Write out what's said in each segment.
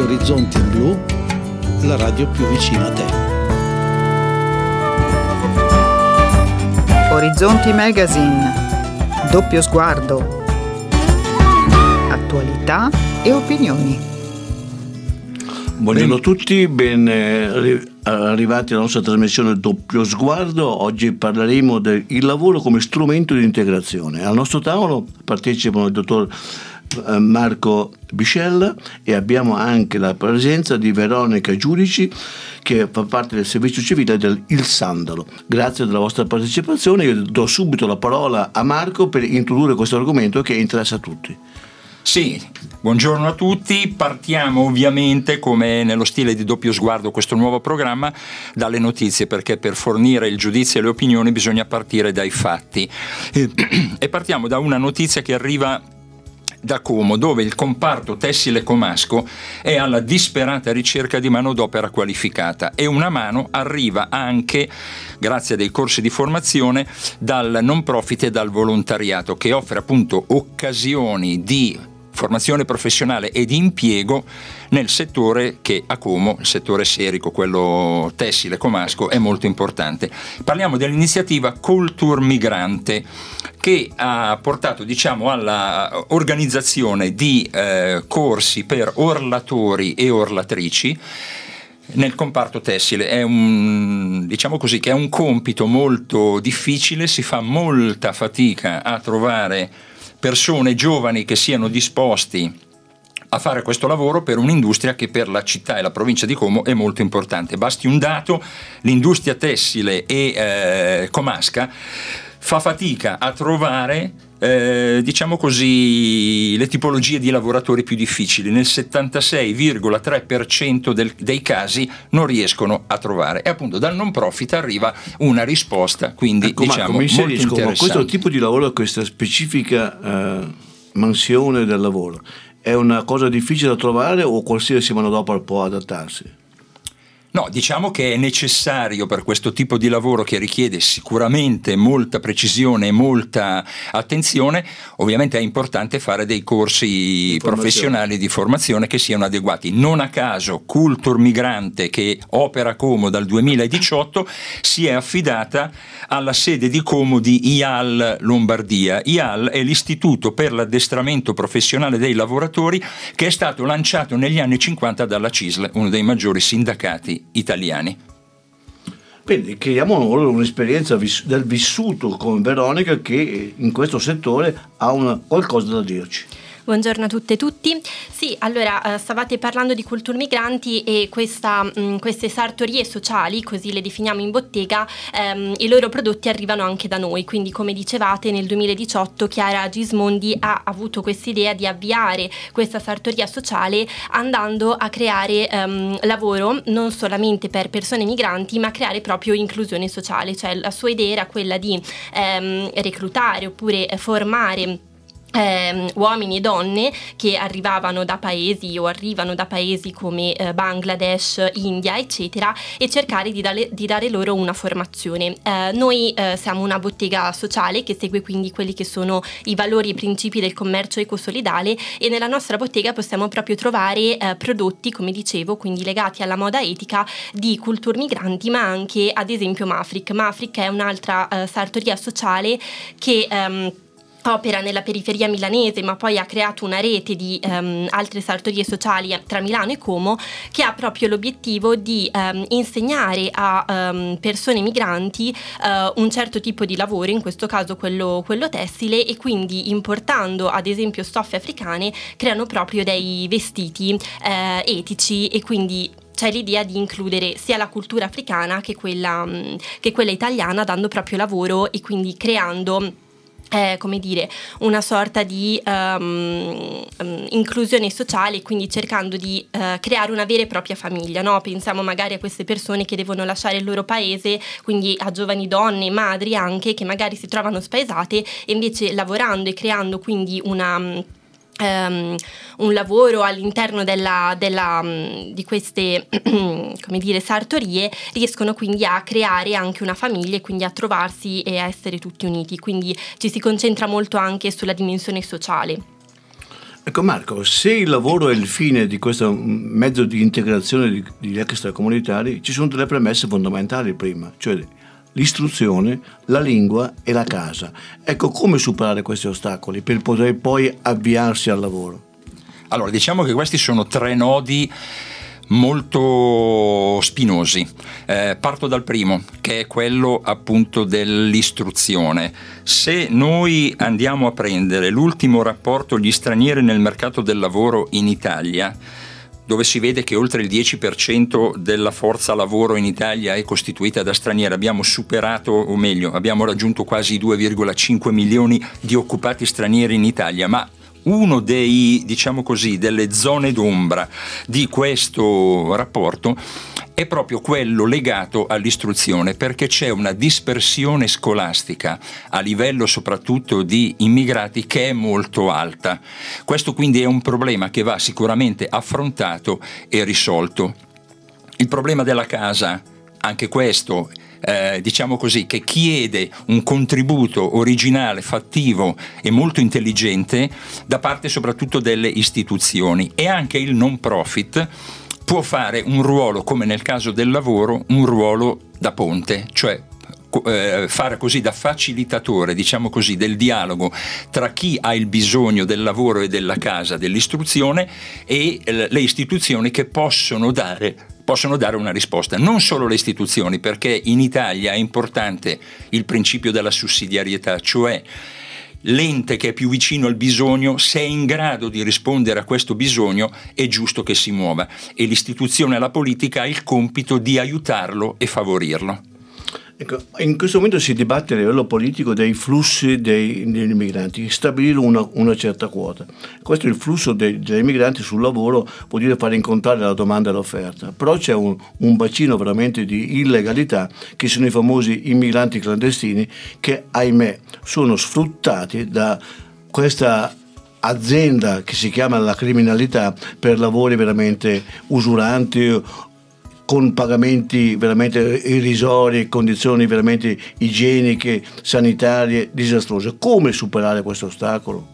Orizzonti in Blu, la radio più vicina a te. Orizzonti Magazine, doppio sguardo, attualità e opinioni. Buongiorno a tutti, ben arrivati alla nostra trasmissione Doppio Sguardo. Oggi parleremo del lavoro come strumento di integrazione. Al nostro tavolo partecipano il dottor Marco Biscella e abbiamo anche la presenza di Veronica Giudici, che fa parte del servizio civile del Il Sandalo. Grazie della vostra partecipazione. Io do subito la parola a Marco per introdurre questo argomento che interessa a tutti. Sì, buongiorno a tutti. Partiamo ovviamente, come nello stile di Doppio Sguardo, questo nuovo programma, dalle notizie, perché per fornire il giudizio e le opinioni bisogna partire dai fatti. E partiamo da una notizia che arriva da Como, dove il comparto tessile comasco è alla disperata ricerca di manodopera qualificata, e una mano arriva anche grazie a dei corsi di formazione dal non profit e dal volontariato, che offre appunto occasioni di formazione professionale e di impiego nel settore che a Como, il settore serico, quello tessile comasco, è molto importante. Parliamo dell'iniziativa Culturmigrante, che ha portato, alla organizzazione di corsi per orlatori e orlatrici nel comparto tessile. È che è un compito molto difficile, si fa molta fatica a trovare persone giovani che siano disposti a fare questo lavoro per un'industria che per la città e la provincia di Como è molto importante. Basti un dato: l'industria tessile e comasca fa fatica a trovare le tipologie di lavoratori più difficili. Nel 76,3% dei casi non riescono a trovare, e appunto dal non profit arriva una risposta, quindi molto interessante. Questo tipo di lavoro, questa specifica mansione del lavoro, è una cosa difficile da trovare, o qualsiasi manodopera può adattarsi? No, diciamo che è necessario per questo tipo di lavoro, che richiede sicuramente molta precisione e molta attenzione. Ovviamente è importante fare dei corsi professionali di formazione che siano adeguati. Non a caso Culturmigrante, che opera a Como dal 2018, si è affidata alla sede di Como di IAL Lombardia. IAL è l'Istituto per l'addestramento professionale dei lavoratori, che è stato lanciato negli anni 50 dalla CISL, uno dei maggiori sindacati italiani. Quindi chiediamo loro un'esperienza del vissuto con Veronica, che in questo settore ha qualcosa da dirci. Buongiorno a tutte e tutti. Sì, allora stavate parlando di Culturmigranti e queste sartorie sociali, così le definiamo in bottega. I loro prodotti arrivano anche da noi, quindi come dicevate nel 2018 Chiara Gismondi ha avuto questa idea di avviare questa sartoria sociale, andando a creare lavoro non solamente per persone migranti, ma creare proprio inclusione sociale. Cioè la sua idea era quella di reclutare oppure formare uomini e donne che arrivano da paesi come Bangladesh, India, eccetera, e cercare di dare loro una formazione. Noi siamo una bottega sociale che segue quindi quelli che sono i valori e i principi del commercio ecosolidale, e nella nostra bottega possiamo proprio trovare prodotti, come dicevo, quindi legati alla moda etica di Culturmigranti, ma anche ad esempio Mafric. Mafric è un'altra sartoria sociale che opera nella periferia milanese, ma poi ha creato una rete di altre sartorie sociali tra Milano e Como, che ha proprio l'obiettivo di insegnare a persone migranti un certo tipo di lavoro, in questo caso quello tessile, e quindi importando ad esempio stoffe africane creano proprio dei vestiti etici, e quindi c'è l'idea di includere sia la cultura africana che quella italiana, dando proprio lavoro e quindi creando una sorta di inclusione sociale, quindi cercando di creare una vera e propria famiglia, no? Pensiamo magari a queste persone che devono lasciare il loro paese, quindi a giovani donne, madri anche, che magari si trovano spaesate, e invece lavorando e creando quindi un lavoro all'interno di queste sartorie, riescono quindi a creare anche una famiglia e quindi a trovarsi e a essere tutti uniti, quindi ci si concentra molto anche sulla dimensione sociale. Ecco Marco, se il lavoro è il fine di questo mezzo di integrazione di extracomunitari, ci sono delle premesse fondamentali prima, cioè l'istruzione, la lingua e la casa. Ecco, come superare questi ostacoli per poter poi avviarsi al lavoro? Allora, diciamo che questi sono 3 nodi molto spinosi. Parto dal primo, che è quello appunto dell'istruzione. Se noi andiamo a prendere l'ultimo rapporto gli stranieri nel mercato del lavoro in Italia, dove si vede che oltre il 10% della forza lavoro in Italia è costituita da stranieri, abbiamo superato, o meglio, abbiamo raggiunto quasi 2,5 milioni di occupati stranieri in Italia, ma uno dei, diciamo così, delle zone d'ombra di questo rapporto è proprio quello legato all'istruzione, perché c'è una dispersione scolastica a livello soprattutto di immigrati che è molto alta. Questo quindi è un problema che va sicuramente affrontato e risolto. Il problema della casa, anche questo, diciamo così, che chiede un contributo originale, fattivo e molto intelligente da parte soprattutto delle istituzioni, e anche il non profit può fare un ruolo, come nel caso del lavoro, un ruolo da ponte, cioè fare così da facilitatore, diciamo così, del dialogo tra chi ha il bisogno del lavoro e della casa, dell'istruzione, e le istituzioni che possono dare una risposta. Non solo le istituzioni, perché in Italia è importante il principio della sussidiarietà, cioè l'ente che è più vicino al bisogno, se è in grado di rispondere a questo bisogno, è giusto che si muova, e l'istituzione e la politica ha il compito di aiutarlo e favorirlo. Ecco, in questo momento si dibatte a livello politico dei flussi degli immigranti, stabilire una certa quota. Questo è il flusso dei migranti sul lavoro, vuol dire fare incontrare la domanda e l'offerta, però c'è un bacino veramente di illegalità, che sono i famosi immigranti clandestini, che ahimè sono sfruttati da questa azienda che si chiama la criminalità per lavori veramente usuranti, con pagamenti veramente irrisori, condizioni veramente igieniche, sanitarie disastrose. Come superare questo ostacolo?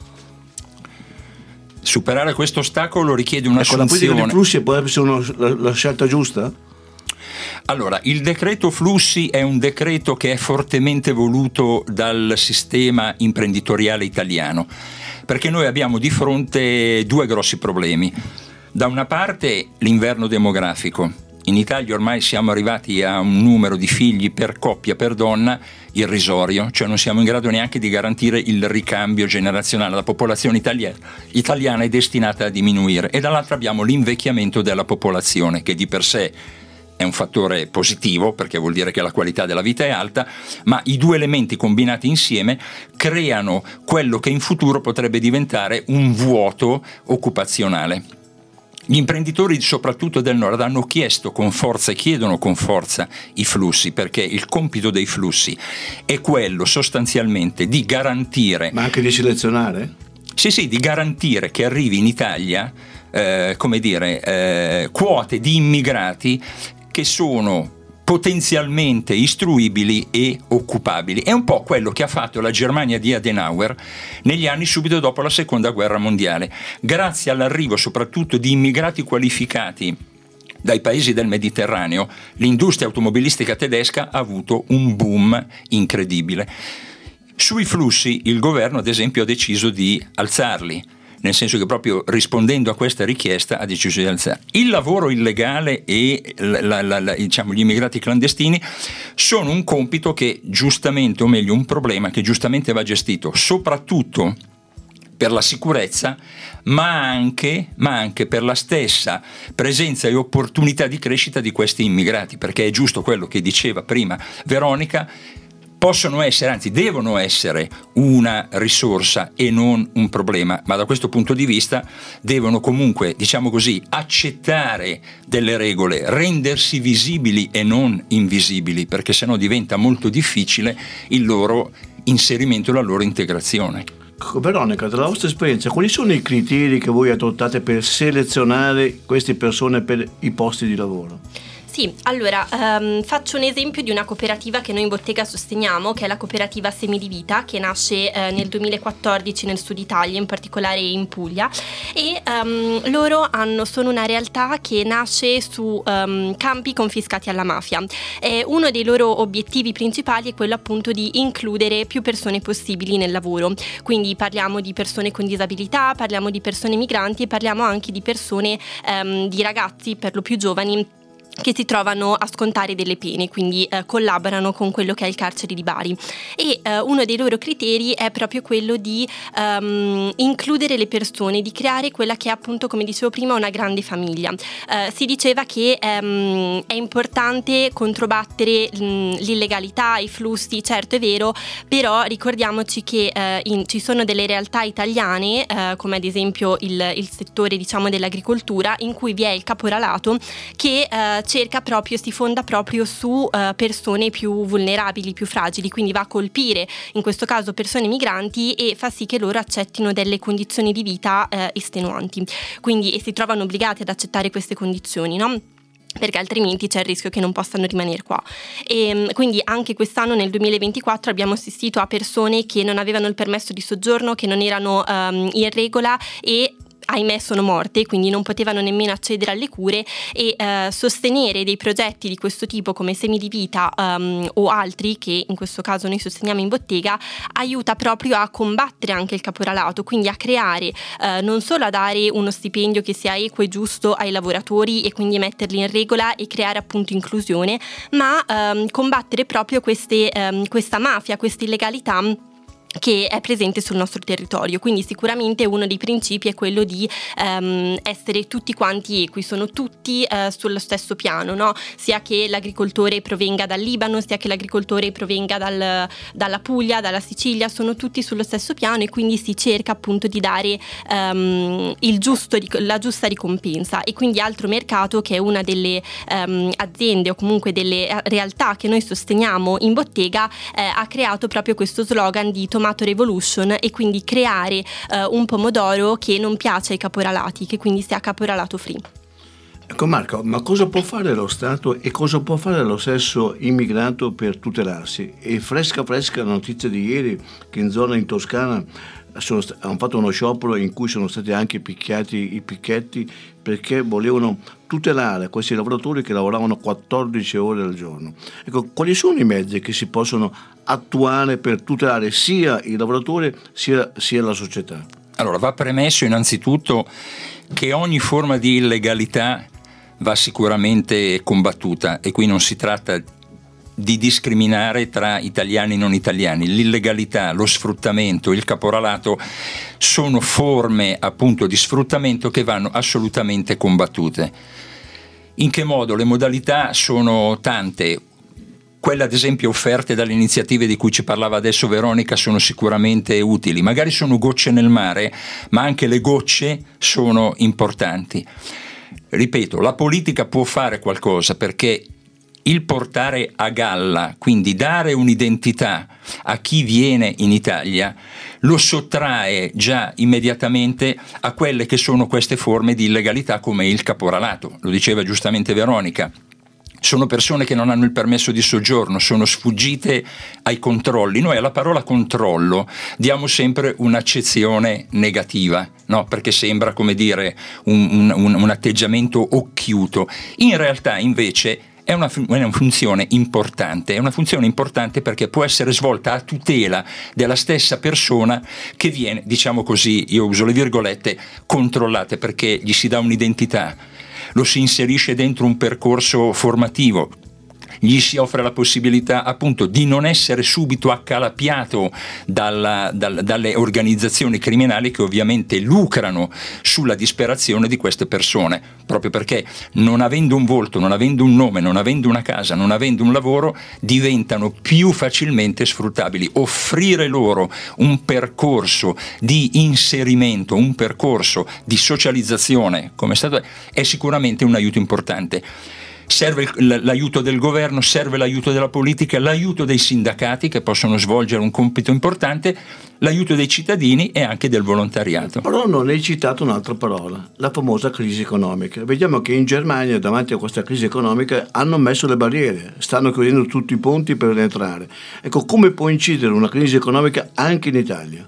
Superare questo ostacolo richiede una soluzione. La politica dei flussi può essere la scelta giusta? Allora, il decreto flussi è un decreto che è fortemente voluto dal sistema imprenditoriale italiano, perché noi abbiamo di fronte 2 grossi problemi. Da una parte l'inverno demografico. In Italia ormai siamo arrivati a un numero di figli per coppia, per donna, irrisorio, cioè non siamo in grado neanche di garantire il ricambio generazionale. La popolazione italiana è destinata a diminuire, e dall'altra abbiamo l'invecchiamento della popolazione, che di per sé è un fattore positivo, perché vuol dire che la qualità della vita è alta, ma i 2 elementi combinati insieme creano quello che in futuro potrebbe diventare un vuoto occupazionale. Gli imprenditori, soprattutto del nord, hanno chiesto con forza e chiedono con forza i flussi, perché il compito dei flussi è quello sostanzialmente di garantire... Ma anche di selezionare? Sì, di garantire che arrivi in Italia, quote di immigrati che sono potenzialmente istruibili e occupabili. È un po' quello che ha fatto la Germania di Adenauer negli anni subito dopo la Seconda Guerra Mondiale. Grazie all'arrivo soprattutto di immigrati qualificati dai paesi del Mediterraneo, l'industria automobilistica tedesca ha avuto un boom incredibile. Sui flussi il governo, ad esempio, ha deciso di alzarli, nel senso che proprio rispondendo a questa richiesta ha deciso di alzare. Il lavoro illegale e gli immigrati clandestini sono un compito che giustamente, o meglio un problema che giustamente va gestito soprattutto per la sicurezza, ma anche per la stessa presenza e opportunità di crescita di questi immigrati, perché è giusto quello che diceva prima Veronica, possono essere, anzi devono essere, una risorsa e non un problema, ma da questo punto di vista devono comunque, diciamo così, accettare delle regole, rendersi visibili e non invisibili, perché sennò diventa molto difficile il loro inserimento e la loro integrazione. Veronica, dalla vostra esperienza, quali sono i criteri che voi adottate per selezionare queste persone per i posti di lavoro? Sì, allora faccio un esempio di una cooperativa che noi in bottega sosteniamo, che è la cooperativa Semi di Vita, che nasce nel 2014 nel sud Italia, in particolare in Puglia, e loro sono una realtà che nasce su campi confiscati alla mafia. Uno dei loro obiettivi principali è quello appunto di includere più persone possibili nel lavoro, quindi parliamo di persone con disabilità, parliamo di persone migranti e parliamo anche di persone, di ragazzi per lo più giovani, che si trovano a scontare delle pene, quindi collaborano con quello che è il carcere di Bari, e uno dei loro criteri è proprio quello di includere le persone, di creare quella che è appunto, come dicevo prima, una grande famiglia. Si diceva che è importante controbattere l'illegalità, i flussi, certo è vero, però ricordiamoci che ci sono delle realtà italiane, come ad esempio il settore, diciamo, dell'agricoltura, in cui vi è il caporalato che si fonda proprio su persone più vulnerabili, più fragili, quindi va a colpire in questo caso persone migranti e fa sì che loro accettino delle condizioni di vita estenuanti, e si trovano obbligati ad accettare queste condizioni, no? Perché altrimenti c'è il rischio che non possano rimanere qua. E quindi anche quest'anno, nel 2024, abbiamo assistito a persone che non avevano il permesso di soggiorno, che non erano in regola e ahimè sono morte, quindi non potevano nemmeno accedere alle cure, e sostenere dei progetti di questo tipo come Semi di Vita o altri che in questo caso noi sosteniamo in bottega aiuta proprio a combattere anche il caporalato, quindi a creare, non solo a dare uno stipendio che sia equo e giusto ai lavoratori e quindi metterli in regola e creare appunto inclusione, ma combattere proprio questa mafia, questa illegalità che è presente sul nostro territorio. Quindi sicuramente uno dei principi è quello di essere tutti quanti equi, sono tutti sullo stesso piano, no? Sia che l'agricoltore provenga dal Libano, sia che l'agricoltore provenga dalla Puglia, dalla Sicilia, sono tutti sullo stesso piano, e quindi si cerca appunto di dare la giusta ricompensa. E quindi Altro Mercato, che è una delle aziende o comunque delle realtà che noi sosteniamo in bottega, ha creato proprio questo slogan di Tomato Revolution, e quindi creare un pomodoro che non piace ai caporalati, che quindi sia caporalato free. Ecco Marco, ma cosa può fare lo Stato e cosa può fare lo stesso immigrato per tutelarsi? E fresca la notizia di ieri che in zona in Toscana hanno fatto uno sciopero in cui sono stati anche picchiati i picchetti perché volevano tutelare questi lavoratori che lavoravano 14 ore al giorno. Ecco, quali sono i mezzi che si possono attuare per tutelare sia i lavoratori sia la società? Allora, va premesso innanzitutto che ogni forma di illegalità va sicuramente combattuta, e qui non si tratta di discriminare tra italiani e non italiani. L'illegalità, lo sfruttamento, il caporalato sono forme appunto di sfruttamento che vanno assolutamente combattute. In che modo? Le modalità sono tante. Quelle ad esempio offerte dalle iniziative di cui ci parlava adesso Veronica sono sicuramente utili, magari sono gocce nel mare, ma anche le gocce sono importanti. Ripeto, la politica può fare qualcosa, perché il portare a galla, quindi dare un'identità a chi viene in Italia, lo sottrae già immediatamente a quelle che sono queste forme di illegalità come il caporalato. Lo diceva giustamente Veronica. Sono persone che non hanno il permesso di soggiorno, sono sfuggite ai controlli. Noi alla parola controllo diamo sempre un'accezione negativa, no? Perché sembra, come dire, un atteggiamento occhiuto. In realtà invece è una funzione importante, perché può essere svolta a tutela della stessa persona che viene, diciamo così, io uso le virgolette, controllata, perché gli si dà un'identità, lo si inserisce dentro un percorso formativo, gli si offre la possibilità appunto di non essere subito accalappiato dalle organizzazioni criminali che ovviamente lucrano sulla disperazione di queste persone, proprio perché non avendo un volto, non avendo un nome, non avendo una casa, non avendo un lavoro, diventano più facilmente sfruttabili. Offrire loro un percorso di inserimento, un percorso di socializzazione, come è stato, è sicuramente un aiuto importante. serve l'aiuto del governo, serve l'aiuto della politica, l'aiuto dei sindacati che possono svolgere un compito importante, l'aiuto dei cittadini e anche del volontariato. Però non hai citato un'altra parola, la famosa crisi economica. Vediamo che in Germania davanti a questa crisi economica hanno messo le barriere, stanno chiudendo tutti i ponti per entrare. Ecco, come può incidere una crisi economica anche in Italia?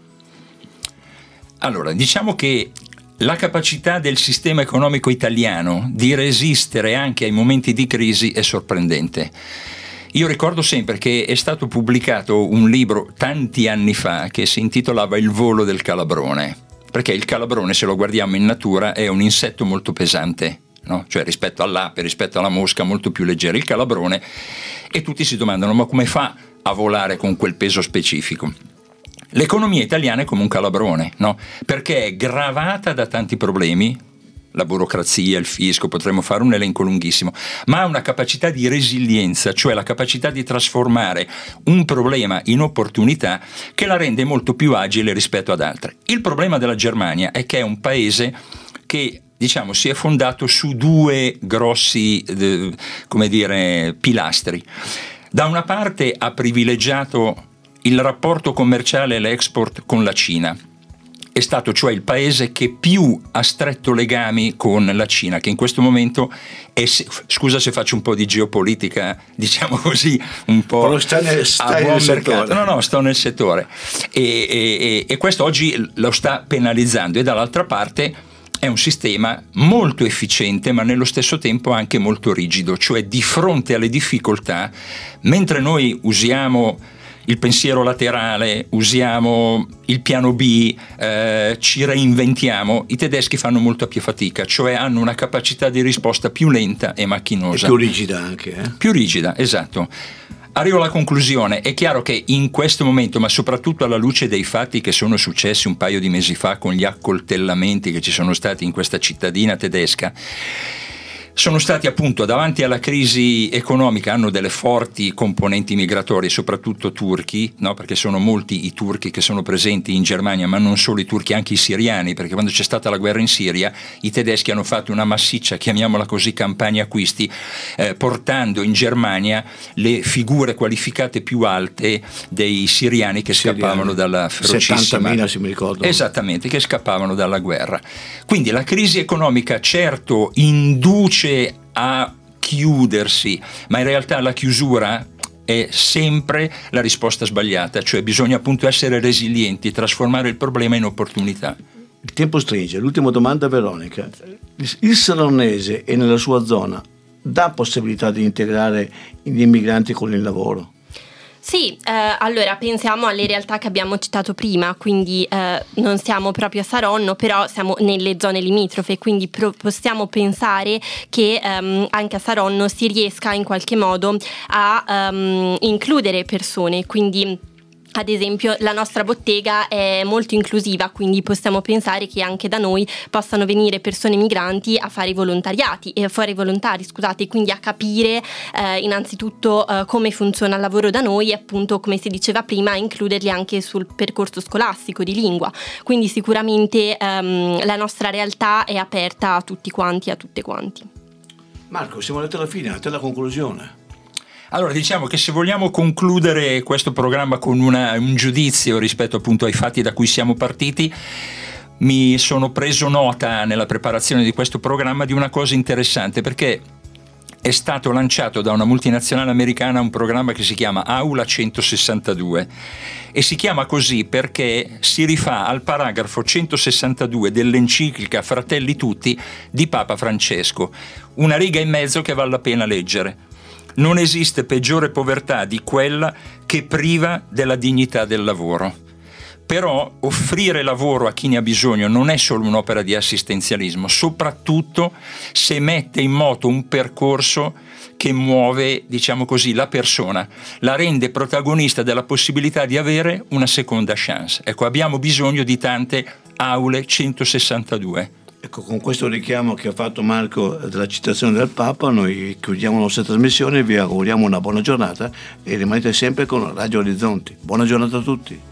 Allora, diciamo che la capacità del sistema economico italiano di resistere anche ai momenti di crisi è sorprendente. Io ricordo sempre che è stato pubblicato un libro tanti anni fa che si intitolava Il volo del calabrone, perché il calabrone, se lo guardiamo in natura, è un insetto molto pesante, no? Cioè rispetto all'ape, rispetto alla mosca, molto più leggero. Il calabrone, e tutti si domandano: ma come fa a volare con quel peso specifico? L'economia italiana è come un calabrone, no? Perché è gravata da tanti problemi, la burocrazia, il fisco, potremmo fare un elenco lunghissimo, ma ha una capacità di resilienza, cioè la capacità di trasformare un problema in opportunità che la rende molto più agile rispetto ad altre. Il problema della Germania è che è un paese che, diciamo, si è fondato su due grossi, pilastri. Da una parte ha privilegiato il rapporto commerciale e l'export con la Cina. È stato cioè il paese che più ha stretto legami con la Cina, che in questo momento è, scusa se faccio un po' di geopolitica, diciamo così, un po' a buon mercato. No, sto nel settore. E questo oggi lo sta penalizzando, e dall'altra parte è un sistema molto efficiente, ma nello stesso tempo anche molto rigido, cioè di fronte alle difficoltà, mentre noi usiamo il pensiero laterale, usiamo il piano B, ci reinventiamo, i tedeschi fanno molta più fatica, cioè hanno una capacità di risposta più lenta e macchinosa. E più rigida anche. Più rigida, esatto. Arrivo alla conclusione. È chiaro che in questo momento, ma soprattutto alla luce dei fatti che sono successi un paio di mesi fa con gli accoltellamenti che ci sono stati in questa cittadina tedesca, sono stati appunto davanti alla crisi economica, hanno delle forti componenti migratorie, soprattutto turchi, no? Perché sono molti i turchi che sono presenti in Germania, ma non solo i turchi, anche i siriani, perché quando c'è stata la guerra in Siria i tedeschi hanno fatto una massiccia, chiamiamola così, campagna acquisti, portando in Germania le figure qualificate più alte dei siriani che scappavano dalla ferocissima... 70.000, se mi ricordo. Esattamente, che scappavano dalla guerra. Quindi la crisi economica certo induce a chiudersi, ma in realtà la chiusura è sempre la risposta sbagliata, cioè bisogna appunto essere resilienti, trasformare il problema in opportunità. Il tempo stringe. L'ultima domanda, Veronica. Il Saronnese e nella sua zona dà possibilità di integrare gli immigranti con il lavoro? Sì, allora pensiamo alle realtà che abbiamo citato prima, quindi non siamo proprio a Saronno, però siamo nelle zone limitrofe, quindi possiamo pensare che anche a Saronno si riesca in qualche modo a includere persone, quindi ad esempio la nostra bottega è molto inclusiva, quindi possiamo pensare che anche da noi possano venire persone migranti a fare i volontari, quindi a capire innanzitutto come funziona il lavoro da noi e appunto, come si diceva prima, a includerli anche sul percorso scolastico di lingua. Quindi sicuramente la nostra realtà è aperta a tutti quanti, a tutte quanti. Marco, siamo arrivati alla fine, a te la conclusione. Allora, diciamo che se vogliamo concludere questo programma con un giudizio rispetto appunto ai fatti da cui siamo partiti, mi sono preso nota nella preparazione di questo programma di una cosa interessante, perché è stato lanciato da una multinazionale americana un programma che si chiama Aula 162 e si chiama così perché si rifà al paragrafo 162 dell'enciclica Fratelli Tutti di Papa Francesco, una riga e mezzo che vale la pena leggere. Non esiste peggiore povertà di quella che priva della dignità del lavoro. Però offrire lavoro a chi ne ha bisogno non è solo un'opera di assistenzialismo, soprattutto se mette in moto un percorso che muove, diciamo così, la persona, la rende protagonista della possibilità di avere una seconda chance. Ecco, abbiamo bisogno di tante aule 162. Ecco, con questo richiamo che ha fatto Marco della citazione del Papa, noi chiudiamo la nostra trasmissione, vi auguriamo una buona giornata e rimanete sempre con Radio Orizzonti. Buona giornata a tutti.